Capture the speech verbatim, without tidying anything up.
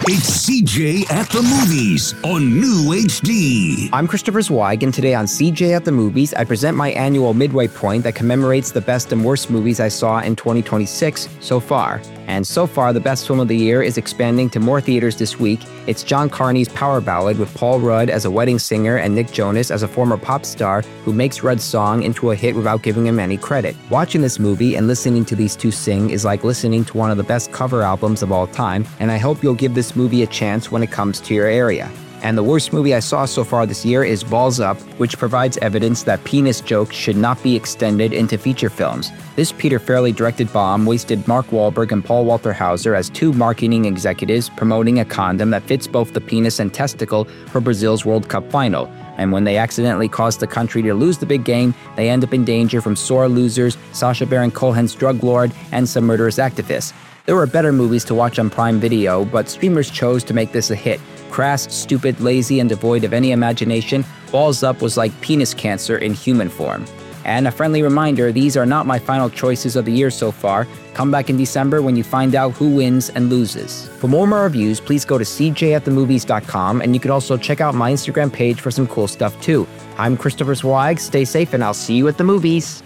It's C J at the Movies on New H D. I'm Christopher Zweig, and today on C J at the Movies, I present my annual midway point that commemorates the best and worst movies I saw in twenty twenty-six so far. And so far, the best film of the year is expanding to more theaters this week. It's John Carney's Power Ballad with Paul Rudd as a wedding singer and Nick Jonas as a former pop star who makes Rudd's song into a hit without giving him any credit. Watching this movie and listening to these two sing is like listening to one of the best cover albums of all time, and I hope you'll give this movie a chance when it comes to your area. And the worst movie I saw so far this year is Balls Up, which provides evidence that penis jokes should not be extended into feature films. This Peter Farrelly-directed bomb wasted Mark Wahlberg and Paul Walter Hauser as two marketing executives promoting a condom that fits both the penis and testicle for Brazil's World Cup final. And when they accidentally cause the country to lose the big game, they end up in danger from sore losers, Sacha Baron Cohen's drug lord, and some murderous activists. There were better movies to watch on Prime Video, but streamers chose to make this a hit. Crass, stupid, lazy, and devoid of any imagination, Balls Up was like penis cancer in human form. And a friendly reminder, these are not my final choices of the year so far. Come back in December when you find out who wins and loses. For more of my reviews, please go to c j at the movies dot com, and you can also check out my Instagram page for some cool stuff too. I'm Christopher Zweig, stay safe, and I'll see you at the movies.